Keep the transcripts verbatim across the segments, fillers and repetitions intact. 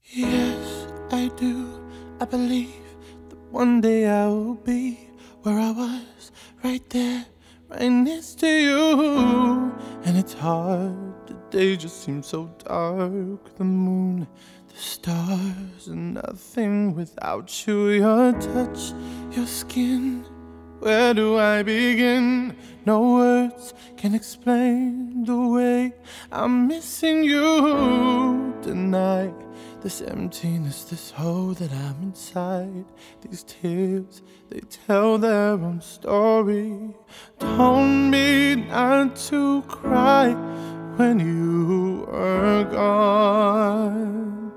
Yes, I do. I believe that one day I will be where I was, right there, right next to you. And it's hard, the day just seems so dark. The moon, the stars, and nothing without you. Your touch, your skin, where do I begin? No words can explain the way I'm missing you tonight. This emptiness, this hole that I'm inside. These tears, they tell their own story. Told me not to cry when you were gone,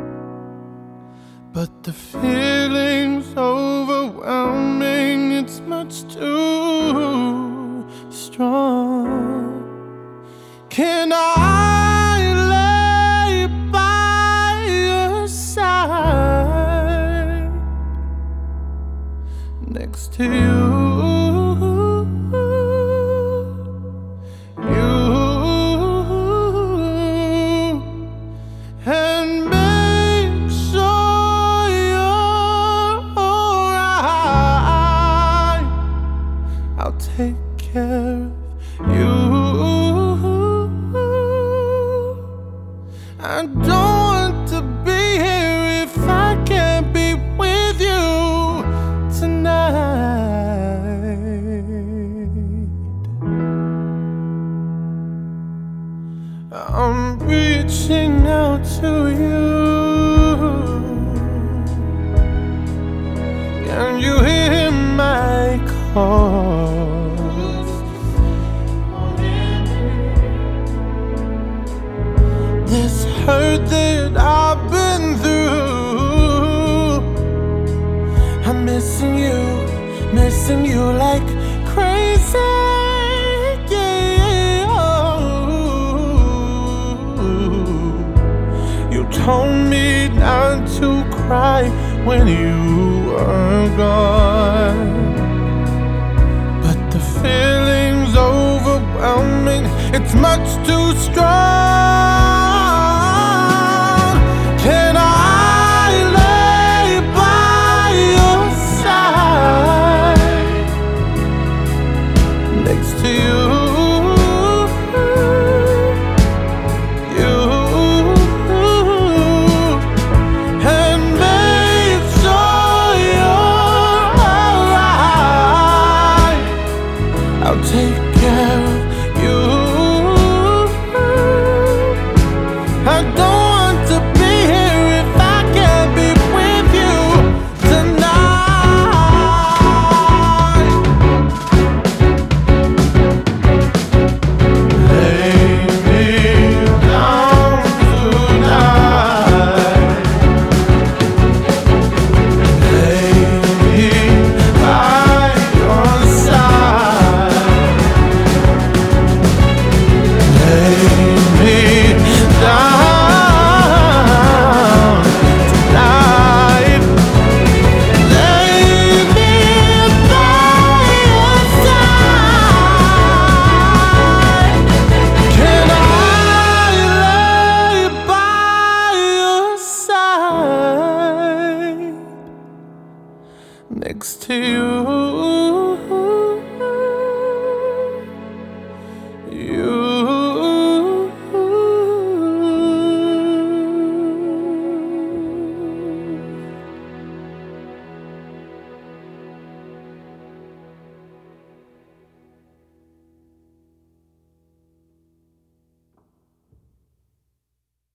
but the feeling's overwhelming. It's much too strong. Can I lay by your side next to you? I'll take care of you. I don't want to be here if I can't be with you tonight. I'm reaching out to you. Can you hear my call? This hurt that I've been through, I'm missing you, missing you like crazy, yeah. You told me not to cry when you were gone, but the feeling's overwhelming. It's much too strong.